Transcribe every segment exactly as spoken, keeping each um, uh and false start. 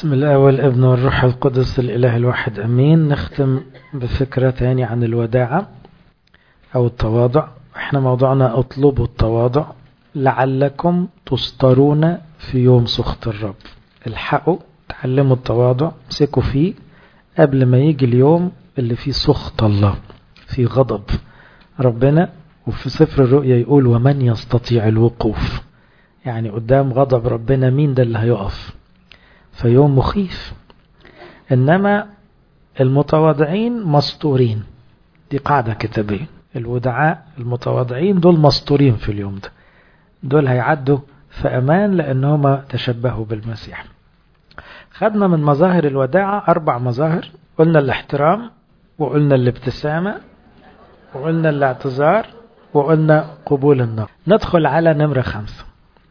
بسم الله والابن والروح القدس الإله الواحد أمين. نختم بفكرة تاني عن الوداعة أو التواضع. احنا موضوعنا اطلبوا التواضع لعلكم تسترون في يوم سخط الرب. الحقوا تعلموا التواضع، امسكوا فيه قبل ما يجي اليوم اللي فيه سخط الله، فيه غضب ربنا. وفي سفر الرؤيا يقول ومن يستطيع الوقوف، يعني قدام غضب ربنا مين ده اللي هيقف؟ فيوم مخيف. إنما المتواضعين مستورين، دي قاعدة كتابية. الودعاء المتواضعين دول مستورين في اليوم ده، دول هيعدوا في أمان لأنهم تشبهوا بالمسيح. خدنا من مظاهر الوداعة أربع مظاهر، قلنا الاحترام، وقلنا الابتسامة، وقلنا الاعتذار، وقلنا قبول النقد. ندخل على نمرة خمسة.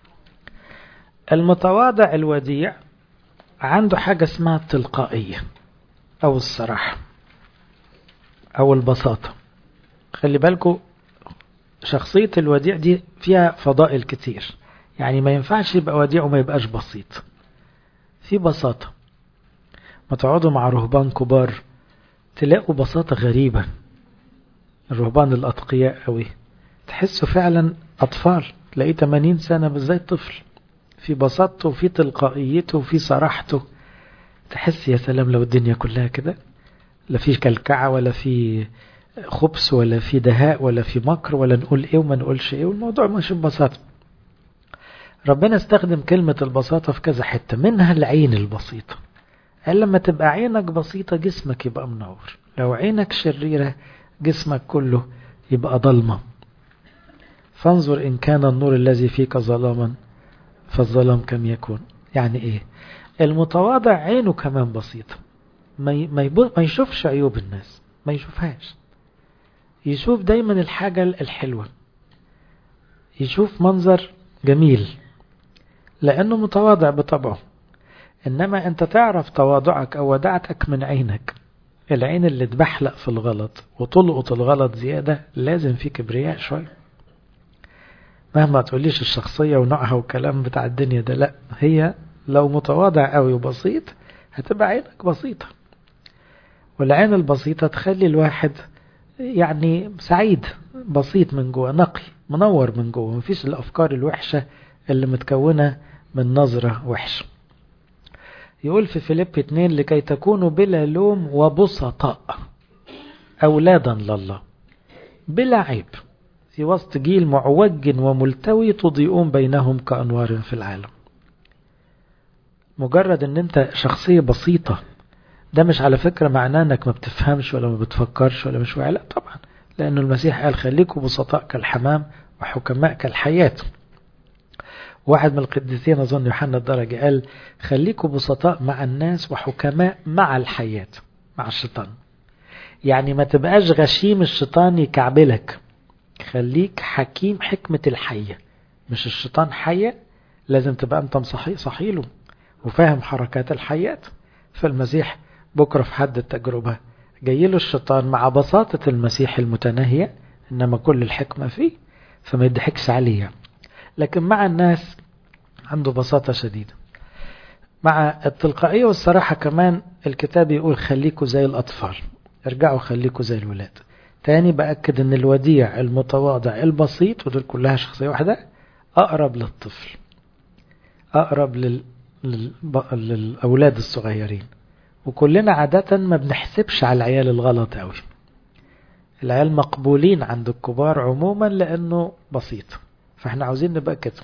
المتواضع الوديع عنده حاجة اسمها التلقائية أو الصراحة أو البساطة. خلي بالكم شخصية الوديع دي فيها فضائل كتير، يعني ما ينفعش يبقى وديع وما يبقاش بسيط. في بساطة، ما تقعدوا مع رهبان كبار تلاقوا بساطة غريبة. الرهبان الأتقياء قوي تحسوا فعلا أطفال، تلاقيه ثمانين سنة بالزي طفل، في بساطته وفي تلقائيته وفي صراحته. تحس يا سلام لو الدنيا كلها كده، لا في كلكعة ولا في خبث ولا في دهاء ولا في مكر ولا نقول ايه وما نقولش ايه، والموضوع مش ببساطة. ربنا استخدم كلمة البساطة في كذا حتة، منها العين البسيطة. قال لما تبقى عينك بسيطة جسمك يبقى منور، لو عينك شريرة جسمك كله يبقى ضلمة. فانظر إن كان النور الذي فيك ظلاما فالظلام كم يكون. يعني ايه؟ المتواضع عينه كمان بسيطة، ما ما يشوفش عيوب الناس، ما يشوفهاش، يشوف دايما الحاجة الحلوة، يشوف منظر جميل لأنه متواضع بطبعه. إنما أنت تعرف تواضعك أو ودعتك من عينك. العين اللي تبحلق في الغلط وتلقط الغلط زيادة لازم في كبرياء شوية. مهما تقوليش الشخصية ونوعها والكلام بتاع الدنيا ده، لا، هي لو متواضع قوي وبسيط هتبقى عينك بسيطة. والعين البسيطة تخلي الواحد يعني سعيد، بسيط من جوه، نقي منور من جوه، مفيش الأفكار الوحشة اللي متكونة من نظرة وحشة. يقول في فيليب اتنين لكي تكونوا بلا لوم وبسطاء أولادا لله بلا عيب في وسط جيل معوج وملتوي تضيئون بينهم كأنوار في العالم. مجرد ان انت شخصية بسيطة ده مش على فكرة معناه انك ما بتفهمش ولا ما بتفكرش ولا مش واعي، لا طبعا، لأن المسيح قال خليكوا بسطاء كالحمام وحكماء كالحياة. واحد من القديسين أظن يوحنا الدرجي قال خليكوا بسطاء مع الناس وحكماء مع الحياة، مع الشيطان. يعني ما تبقاش غشيم الشيطان يكعبلك، خليك حكيم حكمة الحية. مش الشيطان حية، لازم تبقى أنت مصحي صحيله وفاهم حركات الحياة. فالمسيح بكرة في حد التجربة جاي له الشيطان مع بساطة المسيح المتناهية، إنما كل الحكمة فيه، فما يضحكش عليه. لكن مع الناس عنده بساطة شديدة. مع التلقائية والصراحة كمان الكتاب يقول خليكوا زي الأطفال، ارجعوا خليكوا زي الولاد. تاني بأكد ان الوديع المتواضع البسيط، ودول كلها شخصية واحدة، أقرب للطفل، أقرب لل... لل... للأولاد الصغيرين. وكلنا عادة ما بنحسبش على العيال الغلط قوي. العيال مقبولين عند الكبار عموما لأنه بسيط، فاحنا عاوزين نبقى كده.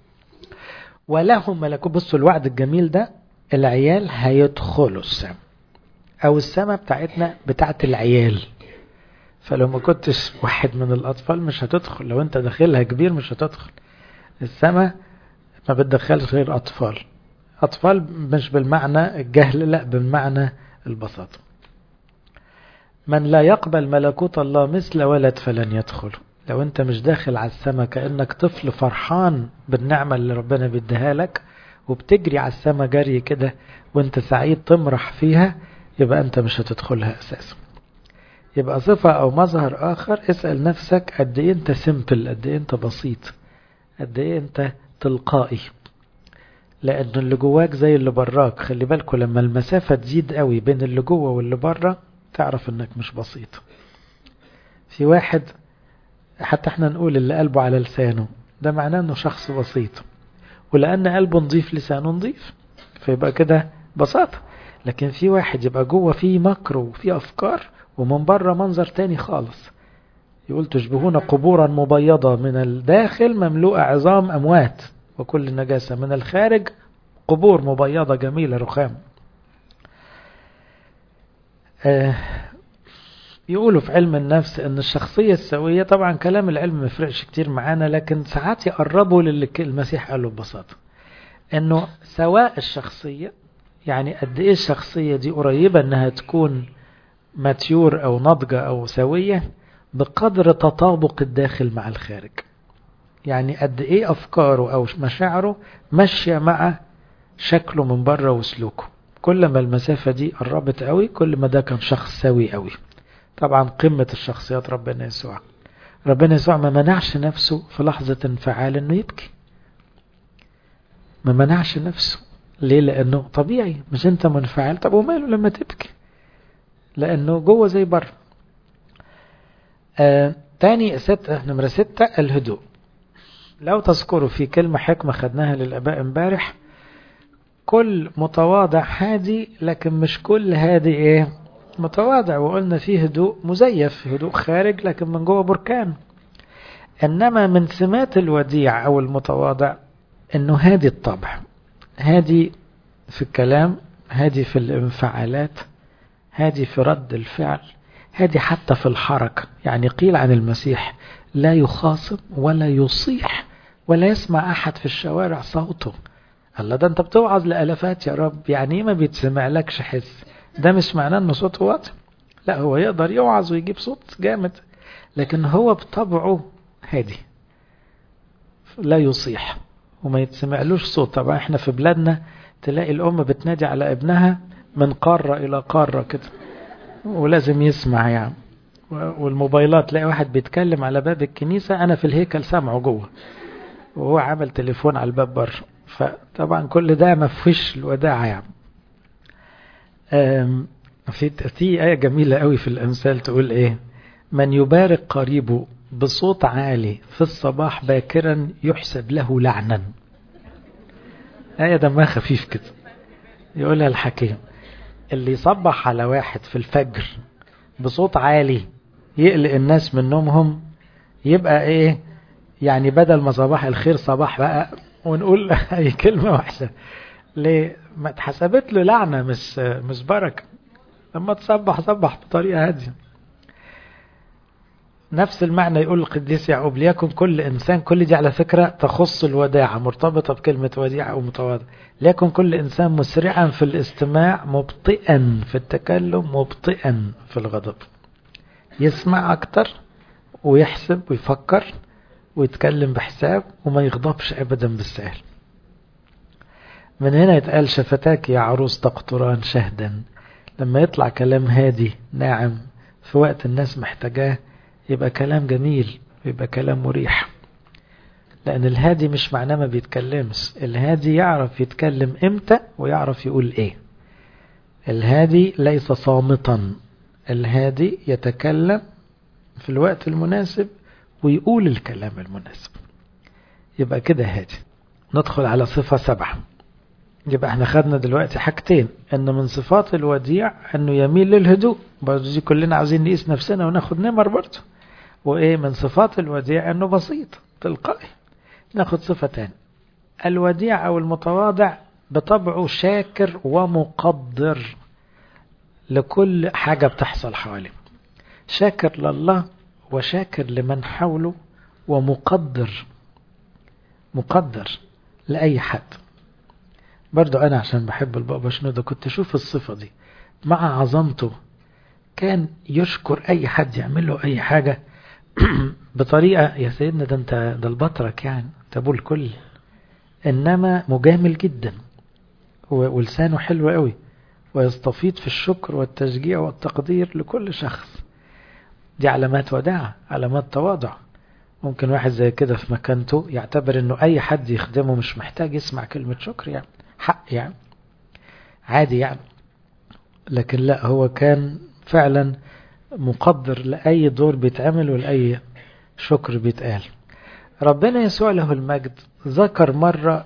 ولهم ملكوت. بصوا الوعد الجميل ده، العيال هيدخلوا السماء، أو السماء بتاعتنا بتاعت العيال. فلو ما كنتش واحد من الأطفال مش هتدخل، لو انت داخلها كبير مش هتدخل السماء. ما بتدخلش غير أطفال. أطفال مش بالمعنى الجهل، لا بالمعنى البساطة. من لا يقبل ملكوت الله مثل ولد فلن يدخل. لو انت مش داخل على السماء كأنك طفل فرحان بالنعمة اللي ربنا بيديها لك وبتجري على السماء جري كده وانت سعيد تمرح فيها، يبقى انت مش هتدخلها أساسا. يبقى صفة أو مظهر آخر، اسأل نفسك قد ايه انت سيمبل، قد ايه انت بسيط، قد ايه انت تلقائي. لأن اللي جواك زي اللي براك. خلي بالكوا لما المسافة تزيد قوي بين اللي جوا واللي برا تعرف انك مش بسيط. في واحد حتى احنا نقول اللي قلبه على لسانه ده معناه انه شخص بسيط، ولأن قلبه نظيف لسانه نظيف، فيبقى كده بساطة. لكن في واحد يبقى جوه فيه مكر وفيه أفكار ومن بره منظر تاني خالص. يقول تشبهون قبورا مبيضة من الداخل مملوءة عظام أموات وكل نجاسة، من الخارج قبور مبيضة جميلة رخام. آه يقولوا في علم النفس ان الشخصية السوية، طبعا كلام العلم ما يفرقش كتير معانا، لكن ساعات يقربوا للي المسيح قاله ببساطة، انه سواء الشخصية يعني قد ايه الشخصية دي قريبة انها تكون ماتيور او ناضجة او سوية بقدر تطابق الداخل مع الخارج. يعني قد ايه افكاره او مشاعره ماشية مع شكله من بره وسلوكه. كل ما المسافة دي قربت قوي كل ما ده كان شخص سوي قوي. طبعا قمة الشخصيات ربنا يسوع. ربنا يسوع ما منعش نفسه في لحظة انفعال انه يبكي، ما منعش نفسه. ليه؟ لانه طبيعي، مش انت منفعل طب وماله لما تبكي، لانه جوه زي بره. آه تاني ستة نمرة ستة الهدوء. لو تذكروا في كلمة حكمة خدناها للآباء امبارح، كل متواضع هادي لكن مش كل هادي ايه متواضع. وقلنا فيه هدوء مزيف، هدوء خارج لكن من جوه بركان. انما من سمات الوديع او المتواضع انه هادي الطبع، هادي في الكلام، هادي في الانفعالات، هادي في رد الفعل، هادي حتى في الحركة. يعني قيل عن المسيح لا يخاصم ولا يصيح ولا يسمع أحد في الشوارع صوته. الله، ده انت بتوعظ لألفات يا رب، يعني ايه ما بيتسمع لكش حس؟ ده مش معناه انه صوته واطي، لا هو يقدر يوعظ ويجيب صوت جامد، لكن هو بطبعه هادي لا يصيح وما يتسمعلوش صوت. طبعا احنا في بلادنا تلاقي الأم بتنادي على ابنها من قارة إلى قارة كده ولازم يسمع يعني. والموبايلات تلاقي واحد بيتكلم على باب الكنيسة أنا في الهيكل سامعه جوه وهو عمل تليفون على الباب بره. فطبعا كل ده ما فيش الوداعة يعني. في في آية جميلة قوي في الأمثال تقول إيه: من يبارك قريبه بصوت عالي في الصباح باكرا يحسب له لعنا. آية دمها خفيف كده يقولها الحكيم. اللي يصبح على واحد في الفجر بصوت عالي يقلق الناس من نومهم، يبقى ايه يعني؟ بدل ما صباح الخير صباح بقى ونقول اي كلمة وحشة. ليه؟ ما اتحسبت له لعنة مش مش بركة. لما تصبح صبح بطريقة هادية. نفس المعنى يقول القديس يعقوب: ليكن كل إنسان، كل دي على فكرة تخص الوداعة مرتبطة بكلمة وديعة أو متواضع. ليكن كل إنسان مسرعا في الاستماع مبطئا في التكلم مبطئا في الغضب. يسمع أكتر ويحسب ويفكر ويتكلم بحساب وما يغضبش أبدا بالسهل. من هنا يتقال: شفتاك يا عروس تقطران شهدا. لما يطلع كلام هادي ناعم في وقت الناس محتاجاه يبقى كلام جميل، يبقى كلام مريح. لأن الهادي مش معناه ما بيتكلمش، الهادي يعرف يتكلم امتى ويعرف يقول ايه. الهادي ليس صامتا، الهادي يتكلم في الوقت المناسب ويقول الكلام المناسب. يبقى كده هادي. ندخل على صفة سبعة. يبقى احنا خدنا دلوقتي حاجتين: ان من صفات الوديع انه يميل للهدوء، برضه دي كلنا عاوزين نقيس نفسنا وناخد نمر برضه. وايه من صفات الوديع؟ انه بسيط تلقائي. ناخد صفة تاني: الوديع او المتواضع بطبعه شاكر ومقدر لكل حاجة بتحصل حواليه. شاكر لله وشاكر لمن حوله ومقدر مقدر لأي حد. برضو أنا عشان بحب البابا شنودة كنت أشوف الصفة دي مع عظمته، كان يشكر أي حد يعمل له أي حاجة بطريقة: يا سيدنا ده أنت ده البطرك يعني تبو الكل. إنما مجامل جدا ولسانه حلو قوي ويستفيض في الشكر والتشجيع والتقدير لكل شخص. دي علامات وداعة، علامات تواضع. ممكن واحد زي كده في مكانته يعتبر إنه أي حد يخدمه مش محتاج يسمع كلمة شكر يعني. حق يعني عادي يعني، لكن لا، هو كان فعلا مقدر لأي دور بيتعمل ولأي شكر بيتقال. ربنا يسوع له المجد ذكر مرة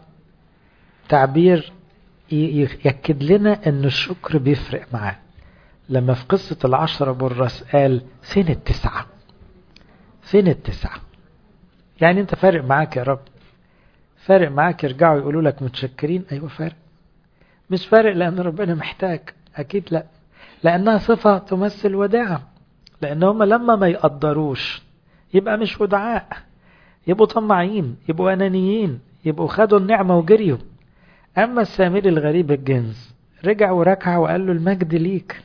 تعبير يأكد لنا أن الشكر بيفرق معاه، لما في قصة العشرة برص قال فين التسعة؟ فين التسعة؟ يعني انت فارق معاك يا رب، فارق معاك يرجعوا يقولوا لك متشكرين؟ ايوه فارق. مش فارق لأن ربنا محتاج؟ أكيد لا، لأنها صفة تمثل وداعة، لأن هم لما ما يقدروش يبقى مش ودعاء، يبقوا طماعين، يبقوا أنانيين، يبقوا خدوا النعمة وجريوا. أما السامري الغريب الجنس رجع وركع وقال له المجد ليك،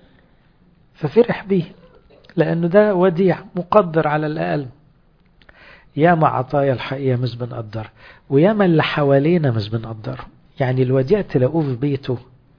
ففرح بيه لأنه ده وديع مقدر على الأقل. ياما عطايا الحقيقة مش بنقدر، وياما اللي حوالينا مش بنقدره. يعني الوديع تلاقوه في بيته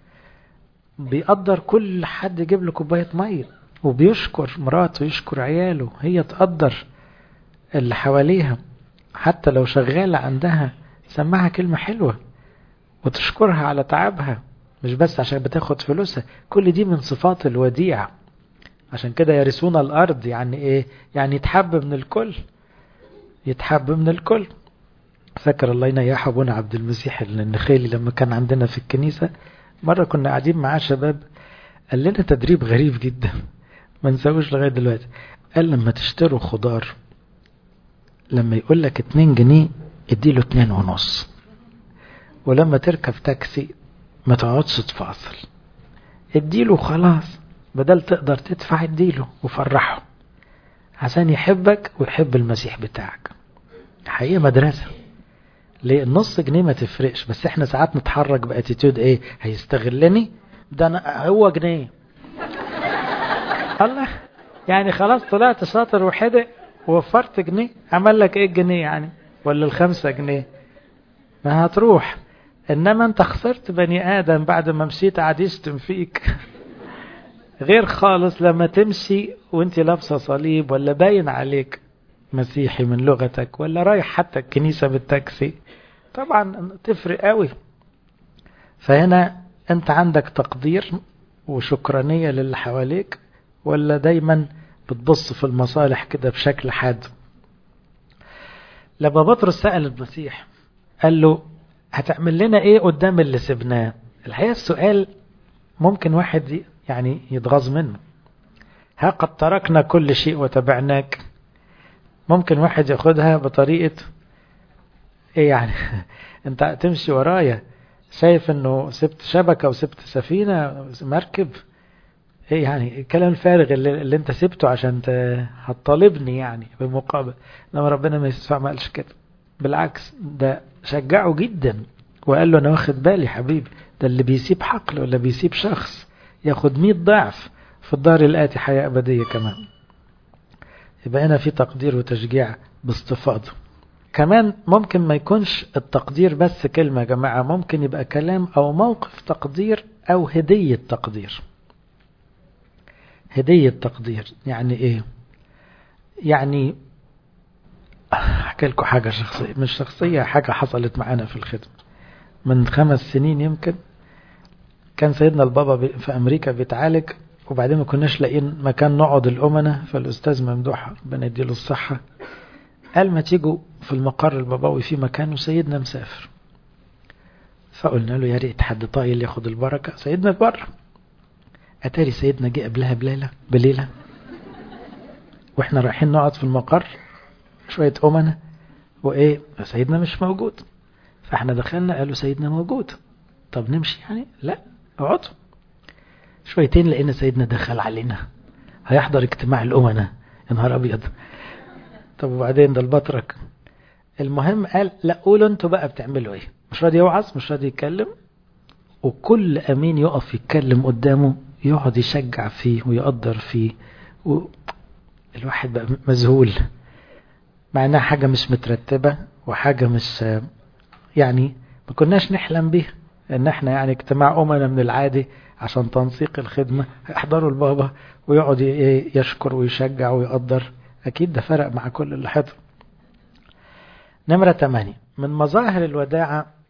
بيقدر كل حد يجيب له كوباية مية، وبيشكر مراته، يشكر عياله، هي تقدر اللي حواليها، حتى لو شغالة عندها سمعها كلمة حلوة وتشكرها على تعبها، مش بس عشان بتاخد فلوسها. كل دي من صفات الوديع. عشان كده يرثون الأرض، يعني إيه؟ يعني يتحب من الكل، يتحب من الكل. فاكر الله ينيح أبونا عبد المسيح النخيلي لما كان عندنا في الكنيسة، مرة كنا قاعدين معاه شباب، قال لنا تدريب غريب جدا ما نسويش لغاية دلوقتي. قال لما تشتروا خضار، لما يقول لك اتنين جنيه اديله اتنين ونص، ولما تركب تاكسي ما تقعدش تفاصل، اديله خلاص، بدل تقدر تدفع اديله وفرحه عشان يحبك ويحب المسيح بتاعك. حقيقة مدرسة. ليه النص جنيه ما تفرقش، بس احنا ساعات نتحرك باتيتود ايه، هيستغلني ده أنا هو جنيه الله، يعني خلاص طلعت شاطر وحدق ووفرت جنيه، عمل لك ايه الجنيه يعني ولا الخمسة جنيه؟ ما هتروح. انما انت خسرت بني ادم بعد ما مشيت قاعد يشتم فيك. غير خالص لما تمشي وانت لابسه صليب ولا باين عليك مسيحي من لغتك، ولا رايح حتى الكنيسة بالتاكسي، طبعا تفرق قوي. فهنا انت عندك تقدير وشكرانية للي حواليك، ولا دايما بتبص في المصالح كده بشكل حاد؟ لما بطرس سأل المسيح قال له هتعمل لنا ايه قدام اللي سبناه؟ الحقيقة السؤال ممكن واحد يعني يتغاظ منه، ها قد تركنا كل شيء وتبعناك. ممكن واحد ياخدها بطريقة ايه يعني انت تمشي ورايا شايف انه سبت شبكة وسبت سفينة مركب، ايه يعني الكلام الفارغ اللي, اللي انت سبته عشان هتطالبني يعني بمقابل؟ لما ربنا ما يسفع ما قالش كده، بالعكس ده شجعه جدا وقال له انا واخد بالي حبيبي، ده اللي بيسيب حقل ولا بيسيب شخص ياخد مئة ضعف في الدار الآتي حياة أبدية كمان. يبقى هنا في تقدير وتشجيع باستفاضة. كمان ممكن ما يكونش التقدير بس كلمة يا جماعة، ممكن يبقى كلام أو موقف تقدير أو هدية تقدير. هدية تقدير يعني إيه؟ يعني أحكي لكم حاجة شخصية، مش شخصية، حاجة حصلت معنا في الخدمة من خمس سنين يمكن. كان سيدنا البابا في أمريكا بيتعالج، وبعدين ما كناش لاقيين مكان نقعد الأمنة، فالأستاذ ممدوح ربنا يديله الصحة قال ما تيجوا في المقر البابوي في مكان وسيدنا مسافر. فقلنا له يا ريت حد طايل ياخد البركة، سيدنا بره. أتاري سيدنا جه قبلها بليلة بليلة واحنا رايحين نقعد في المقر شوية أمنة وإيه، سيدنا مش موجود. فاحنا دخلنا قالوا سيدنا موجود، طب نمشي يعني؟ لا اقعدوا. شويتين لقينا سيدنا دخل علينا هيحضر اجتماع الأمنة. يا نهار أبيض. طب وبعدين ده البطرك. المهم قال لا قولوا انتوا بقى بتعملوا ايه، مش راضي يوعظ، مش راضي يتكلم، وكل أمين يقف يتكلم قدامه يقعد يشجع فيه ويقدر فيه، والواحد بقى مذهول، مع انها حاجة مش مترتبة وحاجة مش يعني ما كناش نحلم بيها، ان احنا يعني اجتماع أمنا من العادي عشان تنسيق الخدمة يحضروا البابا ويقعد يشكر ويشجع ويقدر. اكيد ده فرق مع كل اللي حضر. نمرة ثمانية من مظاهر الوداعة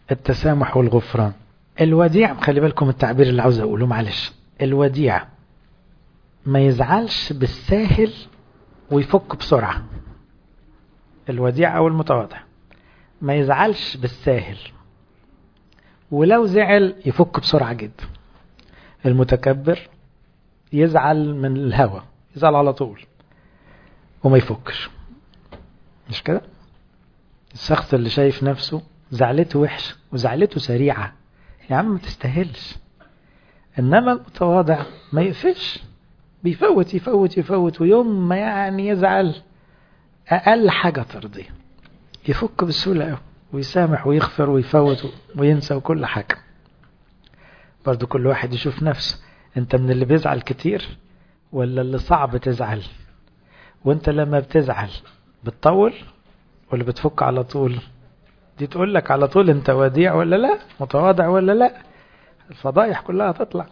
التسامح والغفران. الوديع، خلي بالكم التعبير اللي عاوز اقوله معلش، الوديع ما يزعلش بالساهل ويفك بسرعة. الوديع او المتواضع ما يزعلش بالساهل، ولو زعل يفك بسرعة جدا. المتكبر يزعل من الهوى، يزعل على طول وما يفكش، مش كده؟ الشخص اللي شايف نفسه زعلته وحش وزعلته سريعة، يا عم ما تستاهلش. انما المتواضع ما يقفش، بيفوت يفوت يفوت، ويوم ما يعني يزعل اقل حاجة ترضيه يفك بسهولة قوي ويسامح ويغفر ويفوت وينسى وكل حاجة. برضو كل واحد يشوف نفسه، انت من اللي بيزعل كتير ولا اللي صعب تزعل؟ وانت لما بتزعل بتطول ولا بتفك على طول؟ دي تقول لك على طول انت وديع ولا لا، متواضع ولا لا. الفضائح كلها تطلع.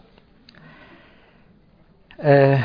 آه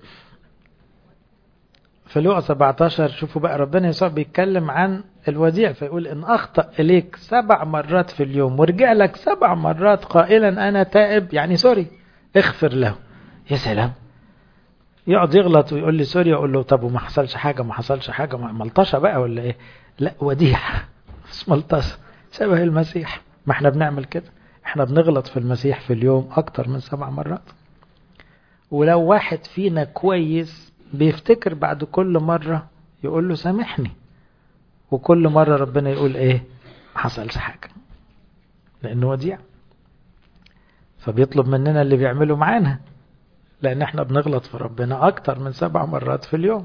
في لوقا سبعتاشر شوفوا بقى ربنا يسوع بيتكلم عن الوديع، فيقول إن أخطأ إليك سبع مرات في اليوم ورجع لك سبع مرات قائلا أنا تائب، يعني سوري، اغفر له. يا سلام، يقعد يغلط ويقول لي سوري، أقول له طب وما حصلش حاجة؟ ما حصلش حاجة، ملطشة بقى ولا إيه؟ لا، وديع مش ملطشة، شبه المسيح. ما احنا بنعمل كده، احنا بنغلط في المسيح في اليوم أكتر من سبع مرات. ولو واحد فينا كويس بيفتكر بعد كل مرة يقول له سامحني، وكل مرة ربنا يقول ايه؟ ما حصلش حاجة، لأنه وديع. فبيطلب مننا اللي بيعمله معانا، لأن احنا بنغلط في ربنا أكتر من سبع مرات في اليوم.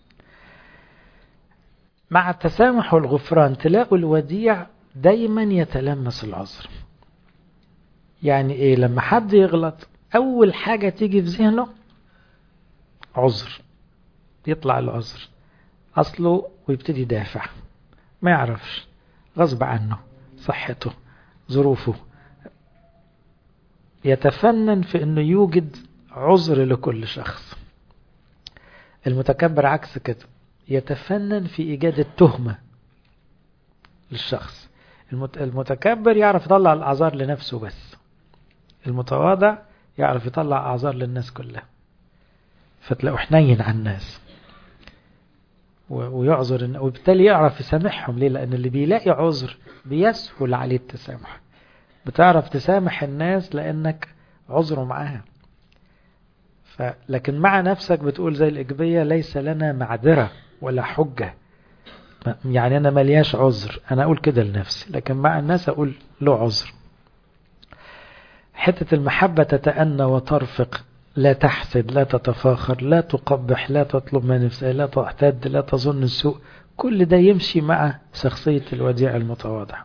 مع التسامح والغفران تلاقوا الوديع دايما يتلمس العذر. يعني ايه؟ لما حد يغلط أول حاجة تيجي في ذهنه عذر، يطلع العذر أصله ويبتدي يدافع، ما يعرفش، غصب عنه، صحته، ظروفه، يتفنن في أنه يوجد عذر لكل شخص. المتكبر عكس كده، يتفنن في إيجاد التهمة للشخص. المتكبر يعرف يطلع الأعذار لنفسه بس، المتواضع يعرف يطلع أعذار للناس كلها. فتلاقوا حنين على الناس ويعذر، وبالتالي يعرف يسامحهم. ليه؟ لأن اللي بيلاقي عذر بيسهل عليه التسامح. بتعرف تسامح الناس لأنك عذره معاها. لكن مع نفسك بتقول زي الإجبية ليس لنا معذرة ولا حجة، يعني أنا ملياش عذر، أنا أقول كده لنفسي، لكن مع الناس أقول له عذر. حتة المحبة تتأنى وترفق، لا تحسد، لا تتفاخر، لا تقبح، لا تطلب ما نفسها، لا تعتد، لا تظن السوء. كل ده يمشي مع شخصية الوديع المتواضع.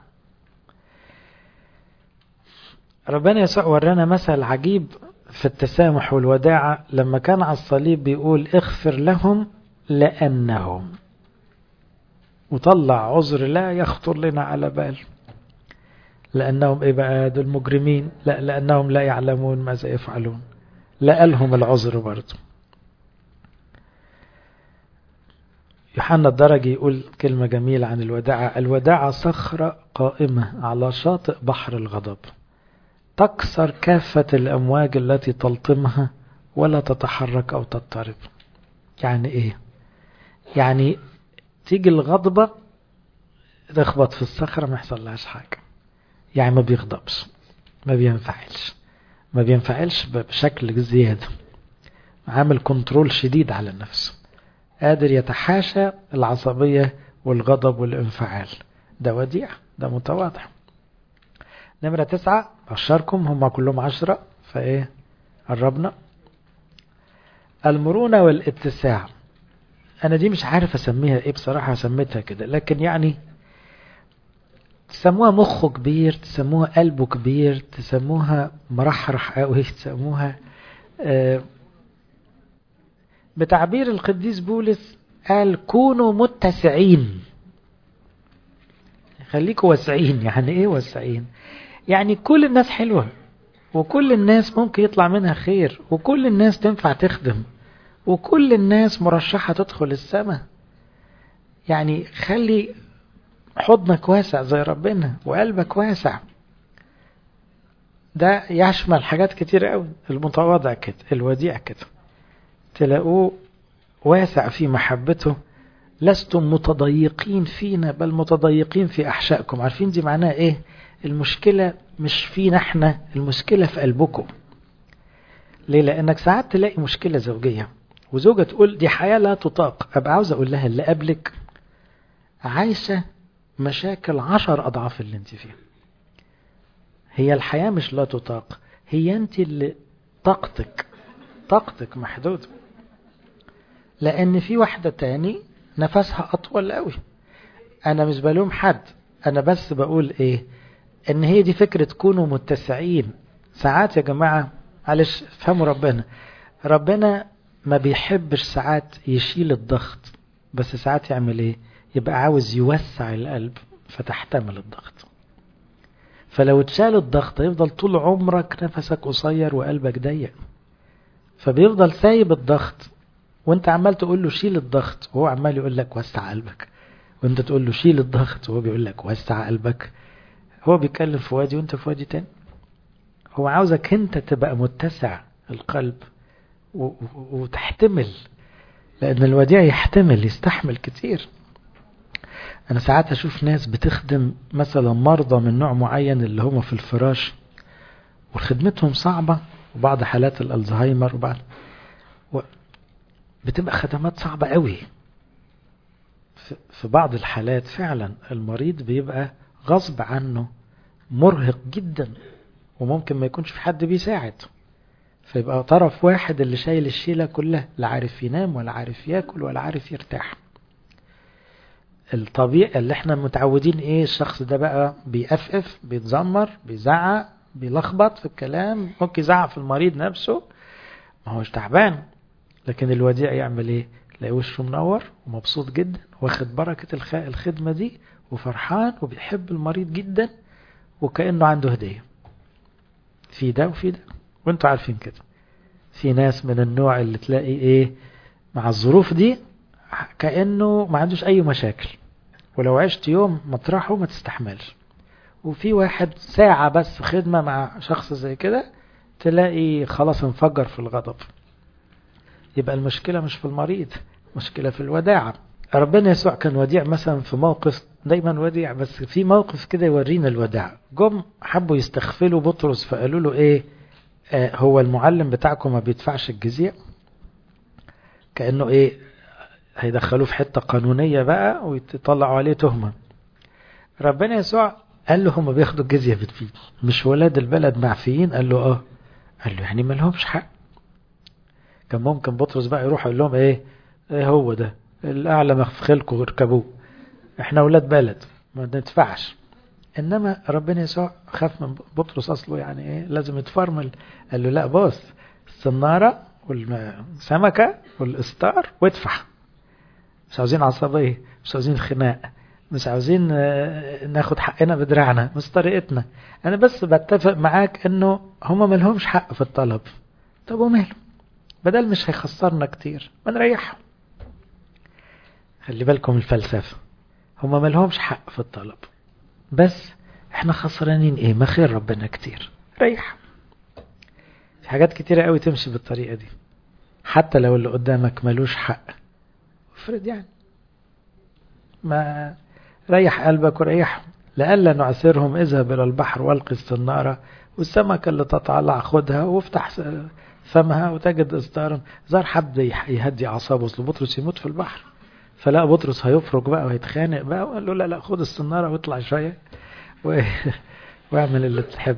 ربنا يسوع ورانا مثل عجيب في التسامح والوداعة لما كان على الصليب بيقول اغفر لهم لأنهم، وطلع عذر لا يخطر لنا على بال. لأنهم إيه بقى؟ دول مجرمين؟ لا، لأنهم لا يعلمون ماذا يفعلون. لا، لهم العذر برضه. يوحنا الدرجي يقول كلمة جميلة عن الوداعة: الوداعة صخرة قائمة على شاطئ بحر الغضب، تكسر كافة الأمواج التي تلطمها ولا تتحرك أو تضطرب. يعني إيه؟ يعني تيجي الغضبة تخبط في الصخرة ما يحصل لهاش حاجة. يعني ما بيغضبش، ما بينفعلش، ما بينفعلش بشكل زيادة، عامل كنترول شديد على نفسه، قادر يتحاشى العصبية والغضب والانفعال. ده وديع، ده متواضع. نمرة تسعة أشاركم، هم كلهم عشرة فإيه قربنا. المرونة والاتساع. أنا دي مش عارف أسميها إيه بصراحة، سميتها كده، لكن يعني تسموها مخه كبير، تسموها قلبه كبير، تسموها مرحرح قوي، تسموها آه بتعبير القديس بولس قال كونوا متسعين. خليكوا واسعين. يعني ايه واسعين؟ يعني كل الناس حلوة، وكل الناس ممكن يطلع منها خير، وكل الناس تنفع تخدم، وكل الناس مرشحة تدخل السماء. يعني خلي حضنك واسع زي ربنا وقلبك واسع. ده يشمل حاجات كتير قوي. المتواضع كده، الوديع كده، تلاقوه واسع في محبته. لستم متضيقين فينا بل متضيقين في أحشائكم. عارفين دي معناها ايه؟ المشكلة مش فينا احنا، المشكلة في قلبكم. ليه؟ لأنك ساعات تلاقي مشكلة زوجية وزوجة تقول دي حياة لا تطاق، أبقى عاوز أقول لها اللي قبلك عايشة مشاكل عشر أضعاف اللي انت فيها. هي الحياة مش لا تطاق، هي انت اللي طاقتك طاقتك محدودة. لأن في واحدة تاني نفسها أطول قوي. أنا مش بلوم حد، أنا بس بقول إيه، إن هي دي فكرة تكونوا متسعين. ساعات يا جماعة معلش فهموا ربنا، ربنا ما بيحبش ساعات يشيل الضغط، بس ساعات يعمل إيه، يبقى عاوز يوسع القلب فتحتمل الضغط. فلو اتشال الضغط يفضل طول عمرك نفسك قصير وقلبك ضيق، فبيفضل سايب الضغط وانت عمال تقول له شيل الضغط وهو عمال يقول لك وسع قلبك، وانت تقول له شيل الضغط وهو بيقول لك وسع قلبك. هو بيتكلم في وادي وانت في وادي تاني. هو عاوزك انت تبقى متسع القلب وتحتمل، لان الوديع يحتمل يستحمل كتير. انا ساعات اشوف ناس بتخدم مثلا مرضى من نوع معين اللي هم في الفراش وخدمتهم صعبة، وبعض حالات الالزهايمر وبعض و... بتبقى خدمات صعبة قوي. في بعض الحالات فعلا المريض بيبقى غصب عنه مرهق جدا، وممكن ما يكونش في حد بيساعد، فيبقى طرف واحد اللي شايل الشيلة كلها، لا عارف ينام ولا عارف ياكل ولا عارف يرتاح. الطبيعي اللي احنا متعودين ايه، الشخص ده بقى بيقفقف بيتذمر بيزعق بيلخبط في الكلام، ممكن يزعق في المريض نفسه، ما هوش تعبان. لكن الوديع يعمل ايه، تلاقي وشه منور ومبسوط جدا واخد بركة الخدمة دي وفرحان وبيحب المريض جدا وكأنه عنده هدية. في ده وفي ده، وانتوا عارفين كده. في ناس من النوع اللي تلاقي ايه مع الظروف دي كأنه ما عندوش اي مشاكل، ولو عشت يوم مطرحه ما تستحملش. وفي واحد ساعة بس خدمة مع شخص زي كده تلاقي خلاص انفجر في الغضب. يبقى المشكلة مش في المريض، مشكلة في الوداعة. ربنا يسوع كان وديع مثلا في موقف، دايما وديع، بس في موقف كده يورينا الوداع. جم حبوا يستغفلوا بطرس فقالوا له ايه، آه هو المعلم بتاعكم ما بيدفعش الجزية؟ كأنه ايه هيدخلوه في حتة قانونية بقى ويطلعوا عليه تهمة. ربنا يسوع قال له هم بياخدوا الجزية بتفيد، مش ولاد البلد معفيين؟ قال له اه. قال له يعني ما لهمش حق. كان ممكن بطرس بقى يروح يقول لهم ايه, ايه هو ده الاعلى مخلكم اركبوه، احنا ولاد بلد ما ندفعش. انما ربنا يسوع خاف من بطرس اصله، يعني ايه لازم يتفرمل. قال له لا بص، الصنارة والسمكة والإستار وادفع. مش عاوزين عصبية، مش عاوزين خناق، مش عاوزين ناخد حقنا بدراعنا، مش طريقتنا. انا بس بتفق معاك انه هما ملهمش حق في الطلب. طب وماله، بدل مش هيخسرنا كتير ما نريحهم. خلي بالكم الفلسفة، هما ملهمش حق في الطلب، بس احنا خسرانين ايه، ما خير ربنا كتير، ريح. في حاجات كتيرة قوي تمشي بالطريقة دي، حتى لو اللي قدامك ملوش حق. افرض يعني ما ريح قلبك وريحهم. لألا نعسرهم اذهب إلى البحر والقي الصنارة والسمكة اللي تطلع خدها وافتح فمها وتجد إصدارا. زار حد يهدي أعصابه، أصل بطرس يموت في البحر، فلا بطرس هيفرج بقى وهيتخانق بقى، وقال له لا لا خد الصنارة واطلع شوية واعمل اللي تحب.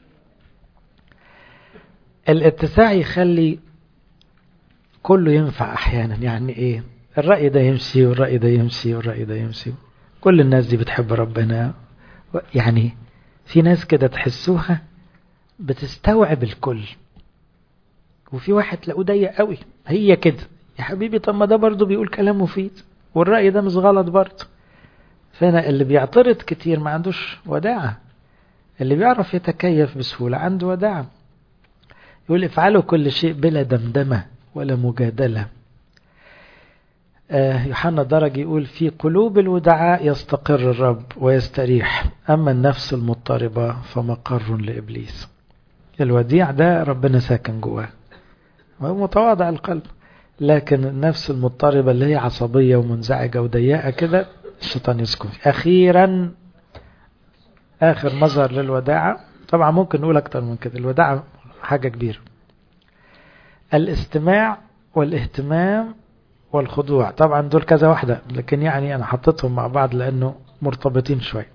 الاتساع يخلي كله ينفع أحيانا. يعني إيه، الرأي ده يمشي والرأي ده يمشي والرأي ده يمشي، كل الناس دي بتحب ربنا. يعني في ناس كده تحسوها بتستوعب الكل، وفي واحد تلاقوه ضيق قوي. هي كده يا حبيبي، طب ما ده برضه بيقول كلام مفيد والرأي ده مش غلط برضه. فهنا اللي بيعترض كتير ما عندوش وداعة، اللي بيعرف يتكيف بسهولة عنده وداعة. يقول افعلوا كل شيء بلا دمدمة ولا مجادلة. يوحنا الدرجي يقول في قلوب الودعاء يستقر الرب ويستريح، أما النفس المضطربة فمقر لإبليس. الوديع ده ربنا ساكن جواه، هو متواضع القلب، لكن النفس المضطربة اللي هي عصبية ومنزعجة وضيقة كده الشيطان يسكن فيه. أخيرا آخر مظهر للوداعة، طبعا ممكن نقول أكتر من كده، الوداعة حاجة كبيرة، الاستماع والاهتمام والخضوع. طبعا دول كذا واحدة، لكن يعني أنا حطيتهم مع بعض لأنه مرتبطين شوي.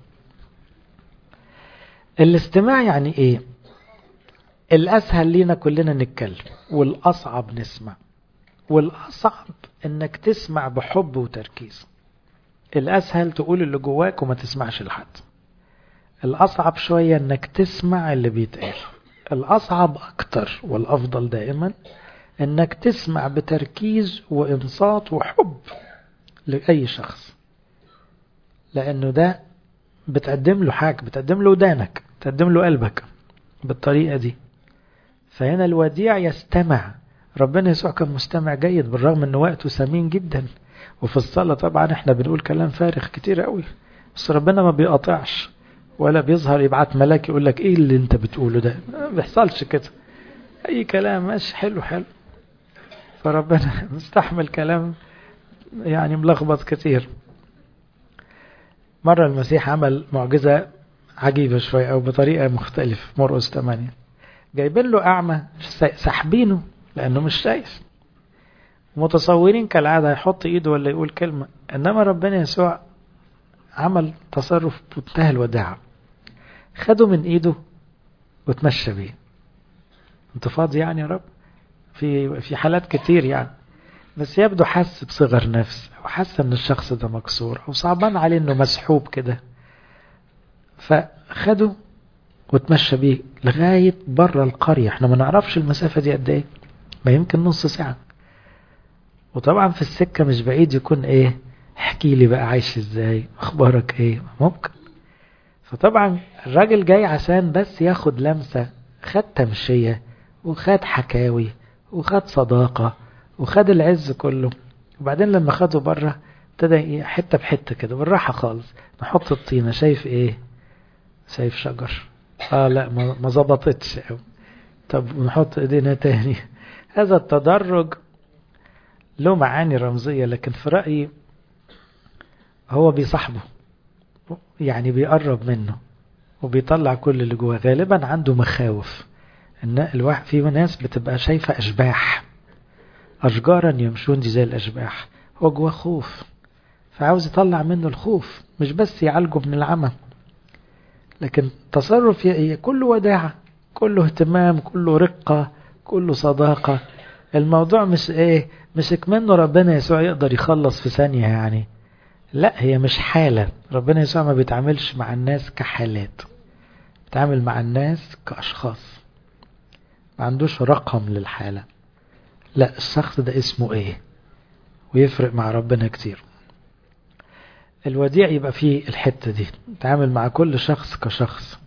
الاستماع يعني إيه؟ الأسهل لينا كلنا نتكلم، والأصعب نسمع، والأصعب إنك تسمع بحب وتركيز. الأسهل تقول اللي جواك وما تسمعش لحد، الأصعب شوية إنك تسمع اللي بيتقال. الأصعب أكتر والأفضل دائما إنك تسمع بتركيز وإنصات وحب لأي شخص، لأنه ده بتقدم له حاجة، بتقدم له ودانك، بتقدم له قلبك بالطريقة دي. فهنا الوديع يستمع. ربنا يسوع كان مستمع جيد بالرغم أنه وقته ثمين جدا، وفي الصلاة طبعا احنا بنقول كلام فارغ كتير قوي، بس ربنا ما بيقطعش ولا بيظهر يبعت ملاك يقول لك ايه اللي انت بتقوله ده، ما بيحصلش كده، اي كلام ماشي حلو حلو. فربنا مستحمل كلام يعني ملخبط كتير. مرة المسيح عمل معجزة عجيبة شوية أو بطريقة مختلفة. مرقس ثمانية جايبين له أعمى سحبينه لأنه مش شايف، متصورين كالعادة يحط إيده ولا يقول كلمة، إنما ربنا يسوع عمل تصرف بمنتهى الوداعة، خده من إيده وتمشى بيه. أنت فاضي يعني يا رب؟ في في حالات كتير يعني، بس يبدو حس بصغر نفس أو حس إن الشخص ده مكسور أو صعبان عليه إنه مسحوب كده، فخده وتمشى بيه لغاية بره القرية. احنا ما نعرفش المسافة دي قد ايه، ما يمكن نص ساعة. وطبعا في السكة مش بعيد يكون ايه، احكي لي بقى عايش ازاي، اخبارك ايه، ممكن. فطبعا الراجل جاي عشان بس ياخد لمسة، خد تمشية وخد حكاوي وخد صداقة وخد العز كله. وبعدين لما خده بره ابتدى حتة بحتة كده بالراحة خالص، نحط الطينة، شايف ايه، شايف شجر، اه لا ما ظبطتش قوي، طب نحط ايدينا تاني. هذا التدرج له معاني رمزية، لكن في رأيي هو بيصاحبه، يعني بيقرب منه وبيطلع كل اللي جواه. غالبا عنده مخاوف، ان الواحد في ناس بتبقى شايفة اشباح، اشجارا يمشون دي زي الاشباح، هو جواه خوف، فعاوز يطلع منه الخوف، مش بس يعالجه من العمى. لكن تصرف كله وداعة، كله اهتمام، كله رقة، كله صداقة. الموضوع مش ايه، مش كمنه ربنا يسوع يقدر يخلص في ثانية يعني، لا هي مش حالة. ربنا يسوع ما بيتعاملش مع الناس كحالات، بيتعامل مع الناس كأشخاص، ما عندوش رقم للحالة، لا الشخص ده اسمه ايه، ويفرق مع ربنا كتير. الوديع يبقى فيه الحتة دي، تعامل مع كل شخص كشخص.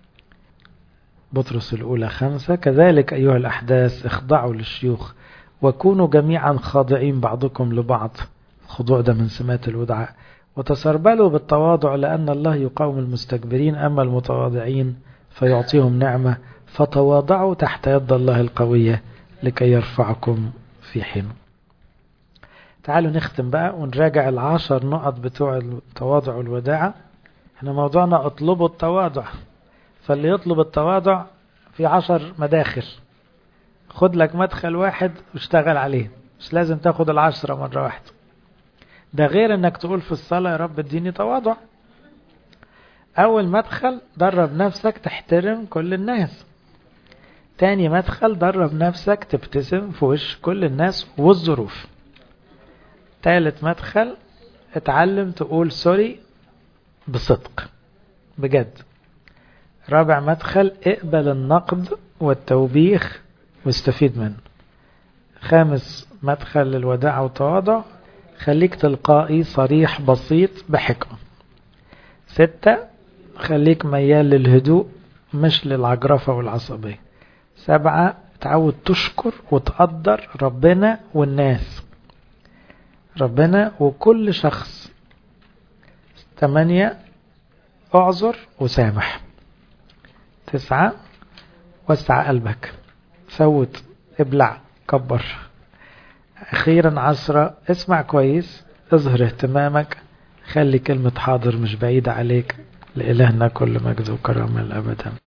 بطرس الأولى خمسة كذلك أيها الأحداث اخضعوا للشيوخ وكونوا جميعا خاضعين بعضكم لبعض، الخضوع ده من سمات الودعاء، وتسربلوا بالتواضع لأن الله يقاوم المستكبرين أما المتواضعين فيعطيهم نعمة، فتواضعوا تحت يد الله القوية لكي يرفعكم في حينه. تعالوا نختم بقى ونراجع العشر نقط بتوع التواضع والوداعة. احنا موضوعنا اطلبوا التواضع، فاللي يطلب التواضع في عشر مداخل، خد لك مدخل واحد واشتغل عليه، مش لازم تاخد العشرة مرة واحدة. ده غير انك تقول في الصلاة يا رب اديني تواضع. اول مدخل درب نفسك تحترم كل الناس. تاني مدخل درب نفسك تبتسم في وش كل الناس والظروف. تالت مدخل اتعلم تقول سوري بصدق بجد. رابع مدخل اقبل النقد والتوبيخ واستفيد منه. خامس مدخل للوداع والتواضع خليك تلقائي صريح بسيط بحكمة. ستة خليك ميال للهدوء مش للعجرفة والعصبية. سبعة تعود تشكر وتقدر ربنا والناس. ربنا وكل شخص. ثمانية اعذر وسامح. تسعة وسع قلبك، فوت، ابلع، كبر. أخيرا عشرة اسمع كويس، اظهر اهتمامك، خلي كلمة حاضر مش بعيدة عليك. لإلهنا كل مجد وكرامة الأبد.